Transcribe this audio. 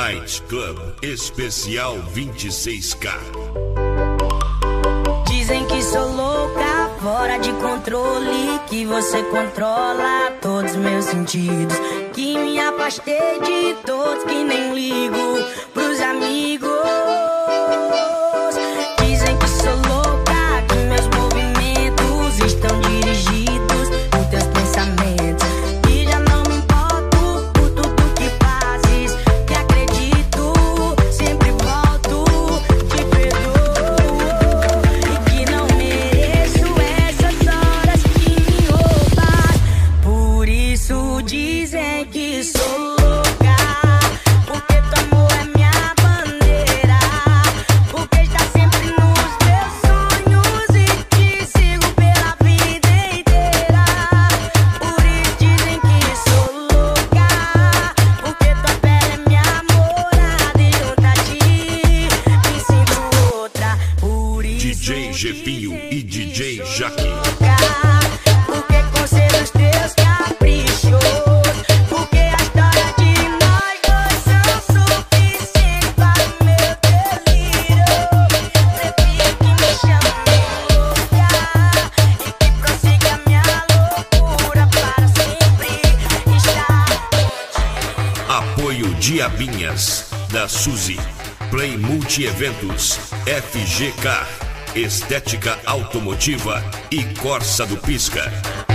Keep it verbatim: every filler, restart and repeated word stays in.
Night Club Especial vinte e seis K. Dizem que sou louca, fora de controle, que você controla todos meus sentidos, que me afastei de todos, que nem ligo pros amigos. Dizem que sou louca, que meus movimentos estão dirigidos por teus pensamentos, que já não me importo por tudo que fazes, que acredito, sempre volto, te perdoo, e que não mereço essas horas que me roubas. Por isso dizem que sou louca, porque tu amor é minha bandeira, porque está sempre nos meus sonhos e te sigo pela vida inteira. Por isso dizem que sou louca, porque tua pele é minha morada e junto a ti me sinto outra. Por isso D J Jefinho e D J Jaque. porque conselhos teus caprichos, porque a história de nós dois são suficientes para o meu delírio. Prefiro que me chame louca e que prossiga minha loucura para sempre estar contigo. Apoio Diabinhas, da Suzy. Play Multi-Eventos, F G K, Estética Automotiva e Corsa do Pisca.